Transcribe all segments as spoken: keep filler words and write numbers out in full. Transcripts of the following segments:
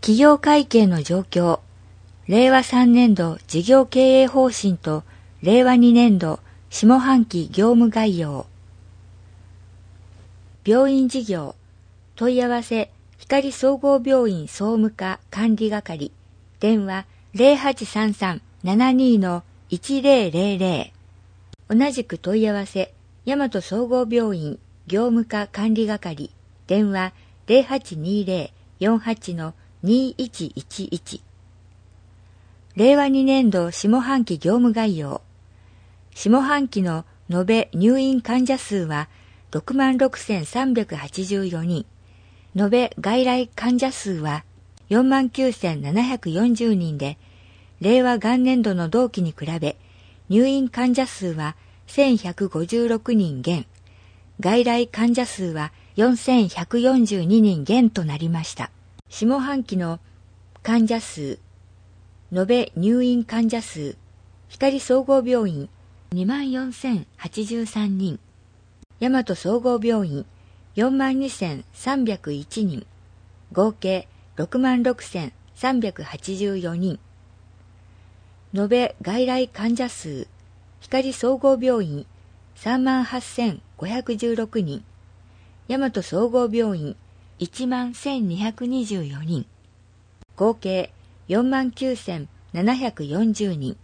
企業会計の状況、れいわさんねんど事業経営方針とれいわにねんど下半期業務概要。病院事業、問い合わせ、光総合病院総務課管理係、電話 ゼロはちさんさん ななに のいちぜろぜろぜろ。同じく問い合わせ、大和総合病院業務課管理係、電話 ゼロはちにぜろ よんはち のにいちいちいち。れいわにねんど下半期業務概要。下半期の延べ入院患者数はろくまんろくせんさんびゃくはちじゅうよにん、延べ外来患者数はよんまんきゅうせんななひゃくよんじゅうにんで、令和元年度の同期に比べ入院患者数はせんひゃくごじゅうろくにん減、外来患者数はよんせんひゃくよんじゅうににん減となりました。下半期の患者数、延べ入院患者数、光総合病院にまんよんせんはちじゅうさんにん、大和総合病院よんまんにせんさんびゃくいちにん、合計ろくまんろくせんさんびゃくはちじゅうよにん。延べ外来患者数、光総合病院さんまんはっせんごひゃくじゅうろくにん、大和総合病院いちまんせんにひゃくにじゅうよにん、合計よんまんきゅうせんななひゃくよんじゅうにん。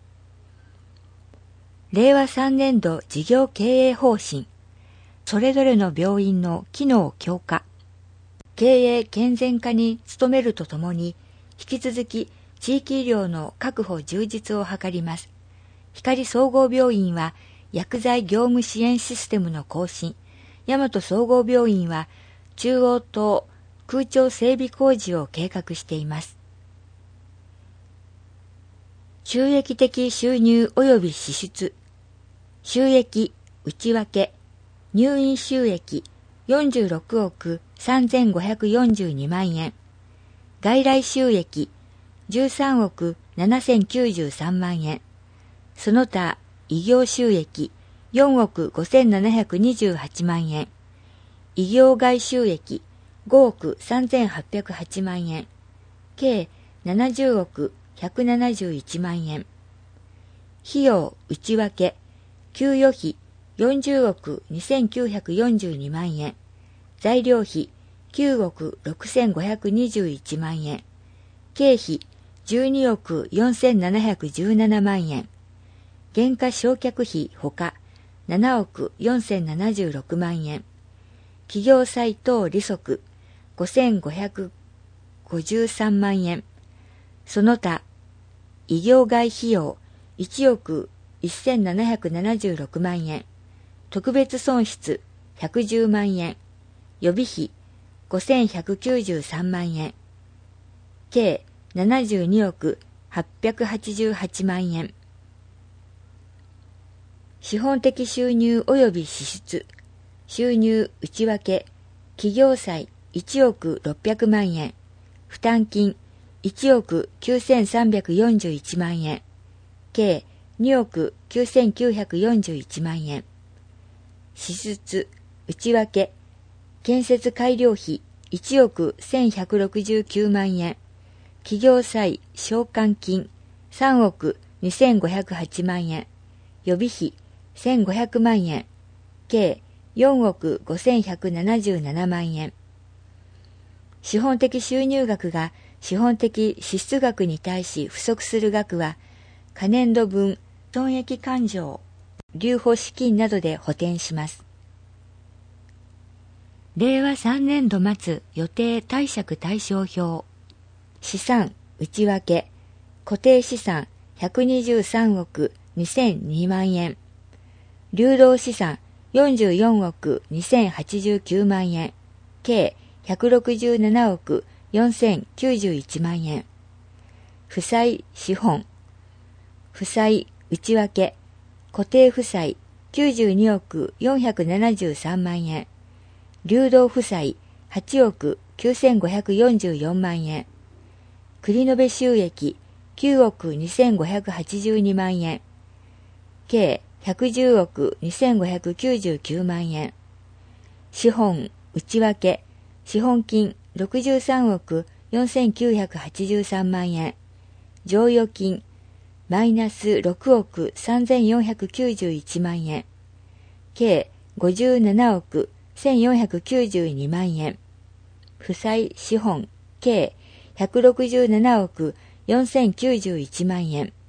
れいわさんねんど事業経営方針、それぞれの病院の機能強化、経営健全化に努めるとともに、引き続き地域医療の確保充実を図ります。光総合病院は薬剤業務支援システムの更新、大和総合病院は中央棟空調整備工事を計画しています。収益的収入及び支出、収益内訳、入院収益よんじゅうろくおくさんぜんごひゃくよんじゅうにまんえん、外来収益じゅうさんおくななせんきゅうじゅうさんまんえん、その他医業収益よんおくごせんななひゃくにじゅうはちまんえん、医業外収益ごおくさんぜんはっぴゃくはちまんえん、計ななじゅうおくひゃくななじゅういちまんえん。費用内訳、給与費よんじゅうおくにせんきゅうひゃくよんじゅうにまんえん、材料費きゅうおくろくせんごひゃくにじゅういちまんえん、経費じゅうにおくよんせんななひゃくじゅうななまんえん、減価償却費ほかななおくよんせんななじゅうろくまんえん、企業債等利息ごせんごひゃくごじゅうさんまんえん、その他医業外費用いちおくせんななひゃくななじゅうろくまんえん、特別損失ひゃくじゅうまんえん、予備費ごせんひゃくきゅうじゅうさんまんえん、計ななじゅうにおくはっぴゃくはちじゅうはちまんえん。資本的収入及び支出、収入内訳、企業債いちおくろっぴゃくまんえん、負担金いちおくきゅうせんさんびゃくよんじゅういちまんえん、計におくきゅうせんきゅうひゃくよんじゅういちまんえん。支出内訳、建設改良費いちおくせんひゃくろくじゅうきゅうまんえん、企業債償還金さんおくにせんごひゃくはちまんえん、予備費せんごひゃくまんえん、計よんおくごせんひゃくななじゅうななまんえん。資本的収入額が資本的支出額に対し不足する額は、可年度分損益勘定、留保資金などで補填します。れいわさんねんど末予定貸借対照表。資産内訳、固定資産ひゃくにじゅうさんおくにせんにまんえん、流動資産よんじゅうよんおくにせんはちじゅうきゅうまんえん、計ひゃくろくじゅうななおくよんせんきゅうじゅういちまんえん。負債資本、負債内訳、固定負債きゅうじゅうにおくよんひゃくななじゅうさんまんえん、流動負債はちおくきゅうせんごひゃくよんじゅうよんまんえん、繰延収益きゅうおくにせんごひゃくはちじゅうにまんえん、計ひゃくじゅうおくにせんごひゃくきゅうじゅうきゅうまんえん。資本内訳、資本金ろくじゅうさんおくよんせんきゅうひゃくはちじゅうさんまんえん、剰余金マイナスろくおくさんぜんよんひゃくきゅうじゅういちまんえん、計ごじゅうななおくせんよんひゃくきゅうじゅうにまんえん、負債資本計ひゃくろくじゅうななおくよんせんきゅうじゅういちまんえん。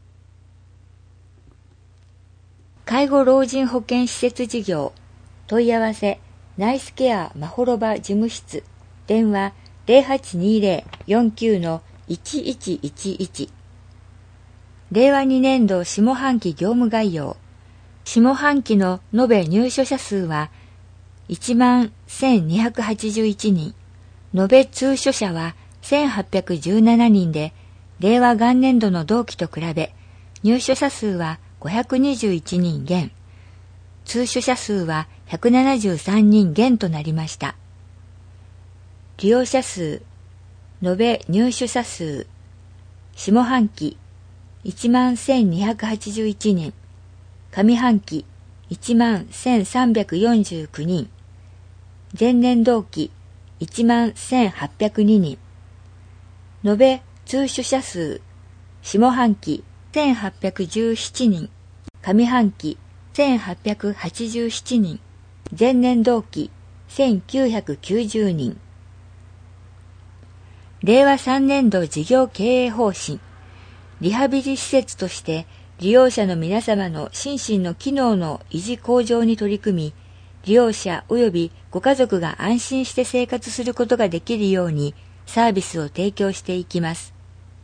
介護老人保健施設事業問い合わせナイスケアまほろば事務室電話 ゼロはちにーゼロ よんきゅう のいちいちいちいち。令和にねん度下半期業務概要。下半期の延べ入所者数はいちまんせんにひゃくはちじゅういちにん、延べ通所者はせんはっぴゃくじゅうななにんで、令和元年度の同期と比べ入所者数はごひゃくにじゅういちにん減、通所者数はひゃくななじゅうさんにん減となりました。利用者数、延べ入所者数、下半期いちまんせんにひゃくはちじゅういちにん、上半期いちまんせんさんびゃくよんじゅうきゅうにん、前年同期いちまんせんはっぴゃくににん、延べ通所者数、下半期せんはっぴゃくじゅうななにん、上半期せんはっぴゃくはちじゅうななにん、前年同期せんきゅうひゃくきゅうじゅうにん。令和さんねん度事業経営方針。リハビリ施設として利用者の皆様の心身の機能の維持向上に取り組み、利用者及びご家族が安心して生活することができるようにサービスを提供していきます。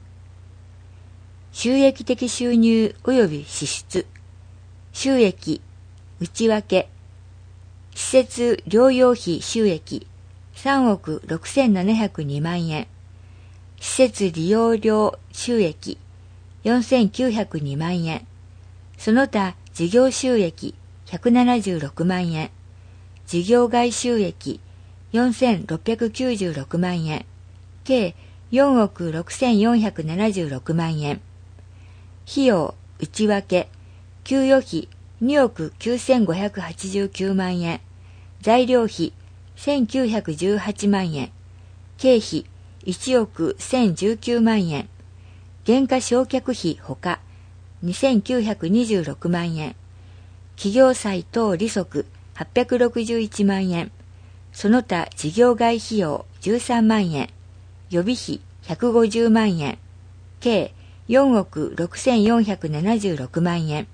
収益的収入及び支出。収益、内訳。施設療養費収益さんおくろくせんななひゃくにまんえん。施設利用料収益よんせんきゅうひゃくにまんえん。その他事業収益ひゃくななじゅうろくまんえん。事業外収益よんせんろっぴゃくきゅうじゅうろくまんえん。計よんおくろくせんよんひゃくななじゅうろくまんえん。費用内訳給与費におくきゅうせんごひゃくはちじゅうきゅうまんえん。材料費せんきゅうひゃくじゅうはちまんえん。経費いちおくせんじゅうきゅうまんえん。減価償却費ほかにせんきゅうひゃくにじゅうろくまんえん。企業債等利息はっぴゃくろくじゅういちまんえん。その他事業外費用じゅうさんまんえん。予備費ひゃくごじゅうまんえん。計よんおくろくせんよんひゃくななじゅうろくまんえん。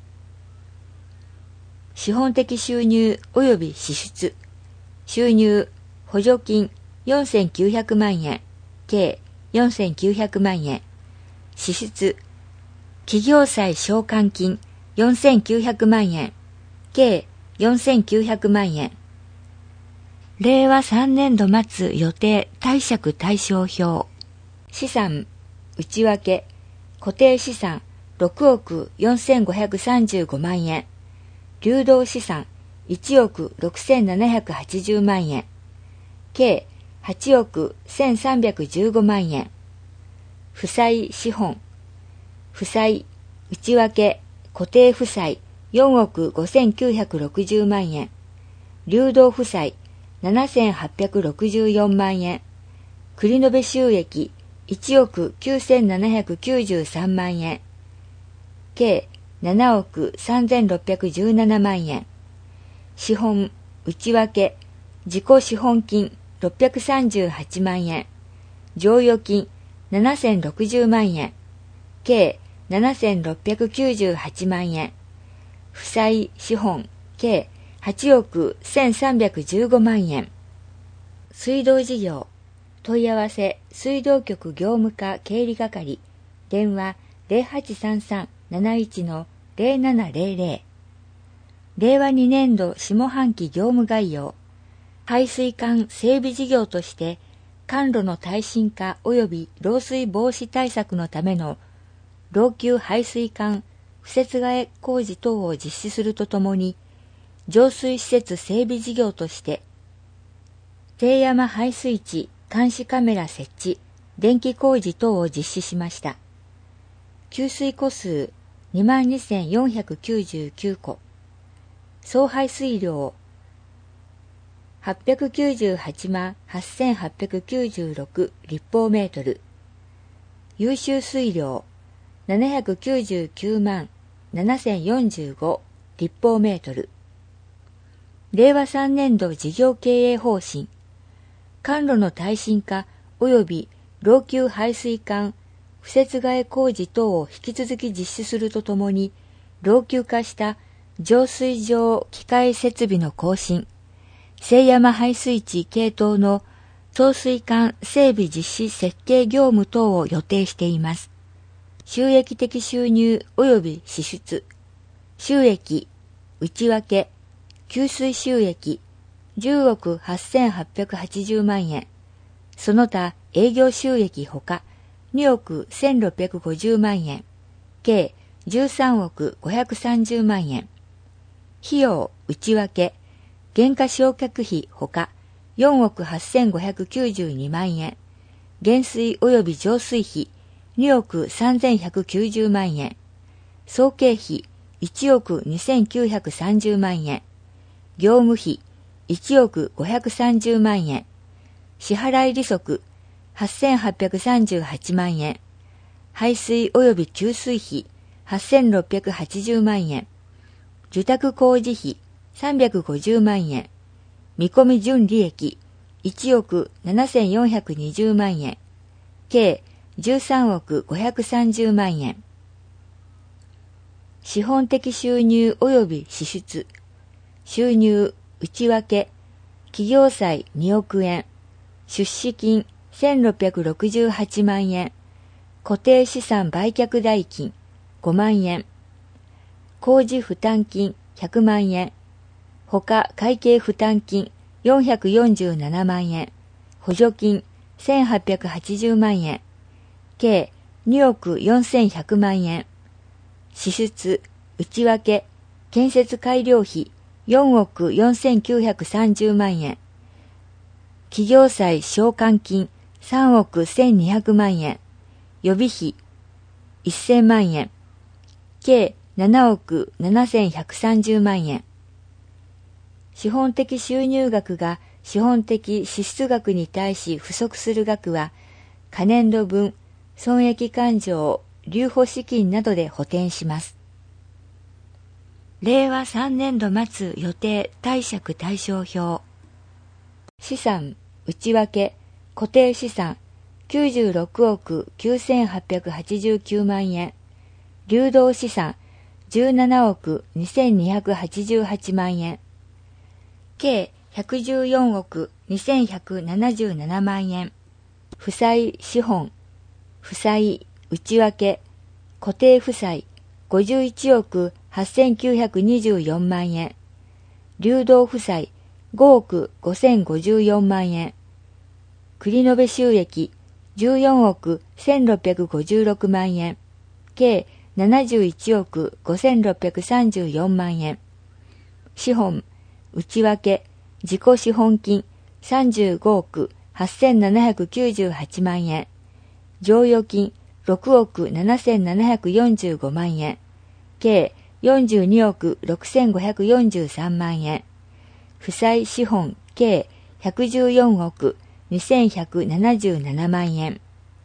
資本的収入及び支出。収入、補助金よんせんきゅうひゃくまんえん。計よんせんきゅうひゃくまんえん。支出、企業債償還金よんせんきゅうひゃくまんえん。計よんせんきゅうひゃくまんえん。令和さんねん度末予定貸借対照表。資産、内訳、固定資産ろくおくよんせんごひゃくさんじゅうごまんえん。流動資産いちおくろくせんななひゃくはちじゅうまんえん。計はちおくせんさんびゃくじゅうごまんえん。負債資本。負債、内訳、固定負債よんおくごせんきゅうひゃくろくじゅうまんえん。流動負債ななせんはっぴゃくろくじゅうよんまんえん。繰延収益いちおくきゅうせんななひゃくきゅうじゅうさんまんえん。計ななおくさんぜんろっぴゃくじゅうななまんえん。資本、内訳、自己資本金ろっぴゃくさんじゅうはちまんえん。剰余金ななせんろくじゅうまんえん。計ななせんろっぴゃくきゅうじゅうはちまんえん。負債資本計はちおくせんさんびゃくじゅうごまんえん。水道事業問い合わせ水道局業務課経理係電話 ゼロはちさんさんなななちのゼロななゼロゼロ。令和にねん度下半期業務概要。排水管整備事業として管路の耐震化及び漏水防止対策のための老朽排水管敷設替え工事等を実施するとともに、浄水施設整備事業として低山排水池監視カメラ設置、電気工事等を実施しました。給水戸数にまんにせんよんひゃくきゅうじゅうきゅうこ、総排水量はっぴゃくきゅうじゅうはちまんはっせんはっぴゃくきゅうじゅうろく立方メートル。優秀水量ななひゃくきゅうじゅうきゅうまんななせんよんじゅうご立方メートル。令和さんねん度事業経営方針。管路の耐震化及び老朽排水管敷設替え工事等を引き続き実施するとともに、老朽化した浄水場機械設備の更新、聖山排水池系統の送水管整備実施設計業務等を予定しています。収益的収入及び支出。収益、内訳、給水収益、じゅうおくはっせんはっぴゃくはちじゅうまんえん。その他営業収益ほか、におくせんろっぴゃくごじゅうまんえん。計じゅうさんおくごひゃくさんじゅうまんえん。費用、内訳、減価償却費ほか、よんおくはっせんごひゃくきゅうじゅうにまんえん。減水及び浄水費、におくさんぜんひゃくきゅうじゅうまんえん。総経費、いちおくにせんきゅうひゃくさんじゅうまんえん。業務費、いちおくごひゃくさんじゅうまんえん。支払い利息、はっせんはっぴゃくさんじゅうはちまんえん。排水及び給水費、はっせんろっぴゃくはちじゅうまんえん。受託工事費、さんびゃくごじゅうまんえん。見込み純利益、いちおくななせんよんひゃくにじゅうまんえん。計じゅうさんおくごひゃくさんじゅうまんえん。資本的収入及び支出。収入、内訳、企業債におくえん。出資金せんろっぴゃくろくじゅうはちまんえん。固定資産売却代金ごまんえん。工事負担金ひゃくまんえん。他会計負担金よんひゃくよんじゅうななまんえん。補助金せんはっぴゃくはちじゅうまんえん。計におくよんせんひゃくまんえん。支出、内訳、建設改良費よんおくよんせんきゅうひゃくさんじゅうまんえん。企業債償還金さんおくせんにひゃくまんえん。予備費せんまんえん。計ななおくななせんひゃくさんじゅうまんえん。資本的収入額が資本的支出額に対し不足する額は、可年度分、損益勘定、留保資金などで補填します。令和さんねん度末予定貸借対照表。資産、内訳、固定資産、きゅうじゅうろくおくきゅうせんはっぴゃくはちじゅうきゅうまんえん。流動資産、じゅうななおくにせんにひゃくはちじゅうはちまんえん。計ひゃくじゅうよんおくにせんひゃくななじゅうななまんえん。負債資本、負債、内訳、固定負債、ごじゅういちおくはっせんきゅうひゃくにじゅうよんまんえん。流動負債、ごおくごせんごじゅうよんまんえん。繰延収益、じゅうよんおくせんろっぴゃくごじゅうろくまんえん。計ななじゅういちおくごせんろっぴゃくさんじゅうよんまんえん。資本、内訳、自己資本金さんじゅうごおくはっせんななひゃくきゅうじゅうはちまんえん。剰余金ろくおくななせんななひゃくよんじゅうごまんえん。計よんじゅうにおくろくせんごひゃくよんじゅうさんまんえん。負債資本計ひゃくじゅうよんおくにせんひゃくななじゅうななまんえん。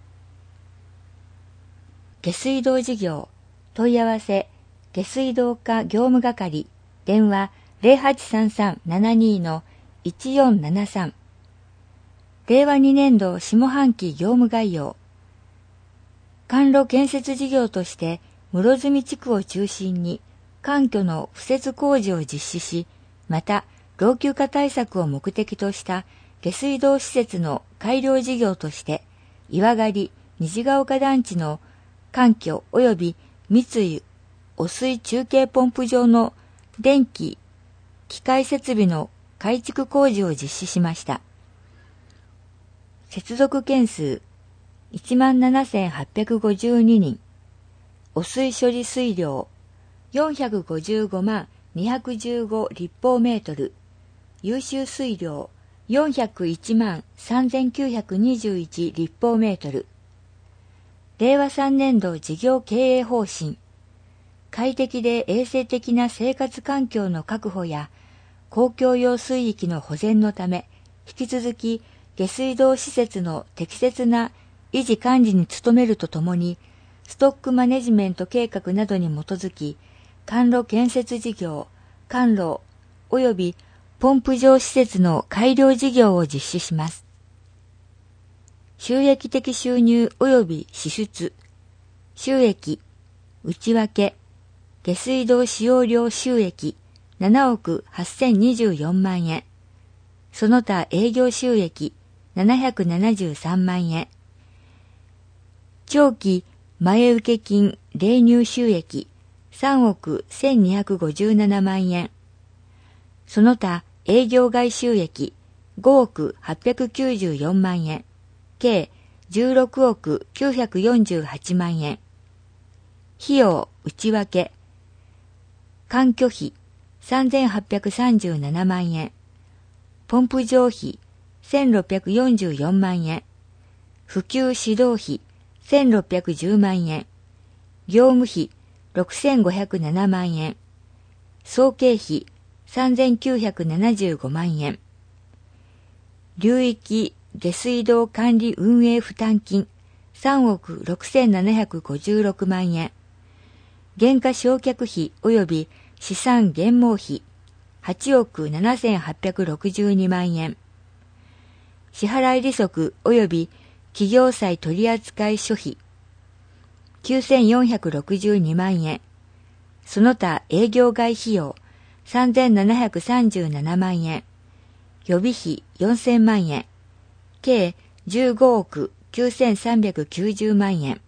下水道事業問い合わせ下水道課業務係電話 ゼロはちさんさんななに のいちよんななさん。令和にねん度下半期業務概要。管路建設事業として室積地区を中心に環境の敷設工事を実施し、また老朽化対策を目的とした下水道施設の改良事業として岩狩虹ヶ丘団地の環境及び三井汚水中継ポンプ場の電気機械設備の改築工事を実施しました。接続件数いちまんななせんはっぴゃくごじゅうににん、汚水処理水量よんひゃくごじゅうごまんにひゃくじゅうご立方メートル、優秀水量よんひゃくいちまんさんぜんきゅうひゃくにじゅういち立方メートル。令和さんねん度事業経営方針。快適で衛生的な生活環境の確保や公共用水域の保全のため、引き続き下水道施設の適切な維持管理に努めるとともに、ストックマネジメント計画などに基づき、管路建設事業、管路及びポンプ場施設の改良事業を実施します。収益的収入及び支出、収益、内訳、下水道使用量収益ななおくはっせんにじゅうよんまんえん、その他営業収益ななひゃくななじゅうさんまんえん、長期前受金例入収益さんおくせんにひゃくごじゅうななまんえん、その他営業外収益ごおくはっぴゃくきゅうじゅうよんまんえん、計じゅうろくおくきゅうひゃくよんじゅうはちまんえん、費用内訳、環境費さんぜんはっぴゃくさんじゅうななまんえん、ポンプ場費せんろっぴゃくよんじゅうよんまんえん、普及指導費せんろっぴゃくじゅうまんえん、業務費ろくせんごひゃくななまんえん、総経費さんぜんきゅうひゃくななじゅうごまんえん、流域下水道管理運営負担金さんおくろくせんななひゃくごじゅうろくまんえん、減価償却費及び資産減毛費はちおくななせんはっぴゃくろくじゅうにまんえん、支払利息及び企業債取扱諸費きゅうせんよんひゃくろくじゅうにまんえん、その他営業外費用さんぜんななひゃくさんじゅうななまんえん、予備費よんせんまんえん、計じゅうごおくきゅうせんさんびゃくきゅうじゅうまんえん。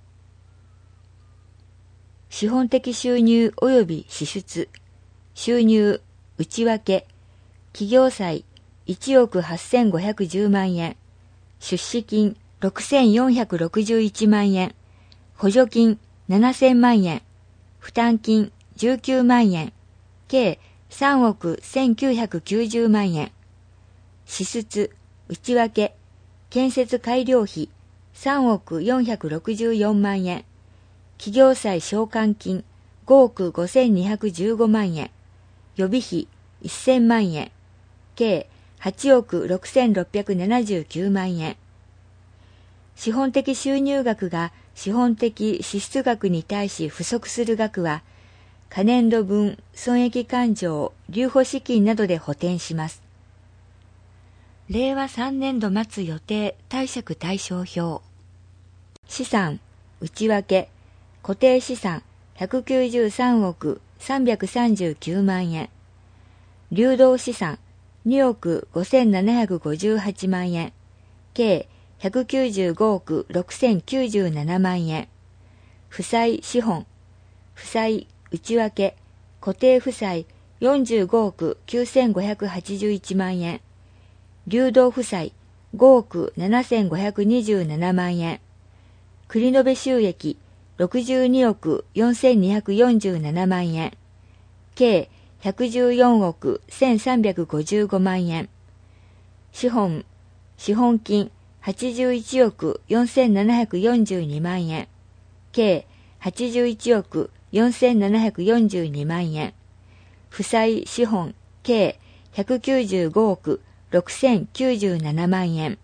資本的収入及び支出、収入、内訳、企業債いちおくはっせんごひゃくじゅうまんえん、出資金ろくせんよんひゃくろくじゅういちまんえん、補助金ななせんまんえん、負担金じゅうきゅうまんえん、計さんおくせんきゅうひゃくきゅうじゅうまんえん、支出、内訳、建設改良費さんおくよんひゃくろくじゅうよんまんえん、企業債償還金ごおくごせんにひゃくじゅうごまんえん、予備費せんまんえん、計はちおくろくせんろっぴゃくななじゅうきゅうまんえん。資本的収入額が資本的支出額に対し不足する額は、可年度分損益勘定留保資金などで補填します。れいわさんねんど末予定貸借対照表。資産、内訳、固定資産ひゃくきゅうじゅうさんおくさんびゃくさんじゅうきゅうまんえん。流動資産におくごせんななひゃくごじゅうはちまんえん。計ひゃくきゅうじゅうごおくろくせんきゅうじゅうななまんえん。負債資本、負債内訳、固定負債よんじゅうごおくきゅうせんごひゃくはちじゅういちまんえん。流動負債ごおくななせんごひゃくにじゅうななまんえん。繰延収益ろくじゅうにおくよんせんにひゃくよんじゅうななまんえん。計ひゃくじゅうよんおくせんさんびゃくごじゅうごまんえん。資本、資本金はちじゅういちおくよんせんななひゃくよんじゅうにまんえん。計はちじゅういちおくよんせんななひゃくよんじゅうにまんえん。負債資本計ひゃくきゅうじゅうごおくろくせんきゅうじゅうななまんえん。